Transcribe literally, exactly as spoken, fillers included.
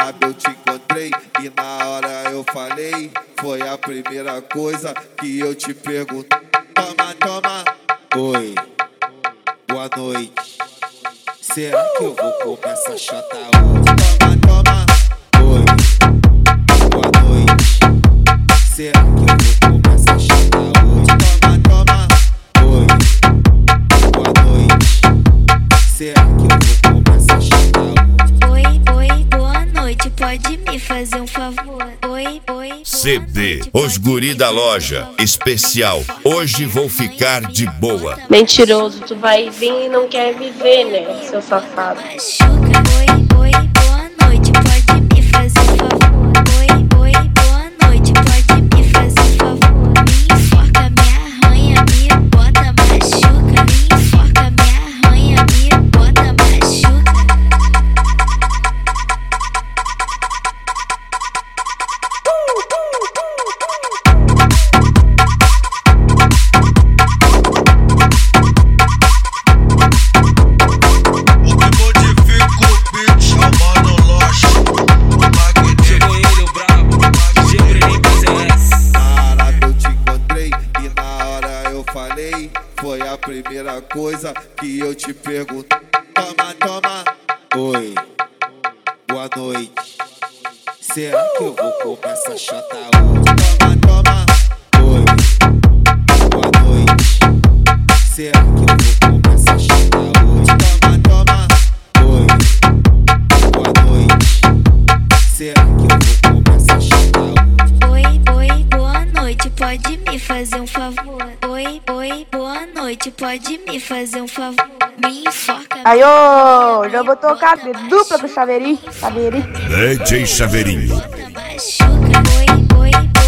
sabe, eu te encontrei e na hora eu falei. Foi a primeira coisa que eu te pergunto. Toma, toma. Oi, boa noite. Será que eu vou comer essa chata hoje? Toma, toma. Oi, boa noite. Será que eu vou comer essa chata hoje? Toma, toma. Oi, boa noite. Será que eu vou comer essa chata hoje? Oi, oi, boa noite. Pode me fazer um favor? Oi, oi. C D Os Guri da Loja Especial. Hoje vou ficar de boa. Mentiroso, tu vai vir e não quer viver, né, seu safado? Machuca. Oi, oi, boa noite. Pode me fazer um favor? Oi, oi, boa noite. Pode me fazer um favor? Me enforca, me arranha, me bota, machuca. Me enforca, me arranha, me bota, machuca. Foi a primeira coisa que eu te pergunto. Toma, toma. Oi, boa noite. Será que eu vou comer essa chata hoje? Toma, toma. Oi, boa noite. Será que eu vou comer essa chata hoje? Toma, toma. Oi, boa noite. Será que eu vou comer essa chata hoje? Oi, oi, boa noite. Pode me fazer um favor? Oi, oi, boa noite. Pode me fazer um favor? Me enforca. Aí, ô, já vou tocar de dupla do Chaveirinho. Chaveirinho. D J Chaveirinho. Machuca. Oi, oi, boa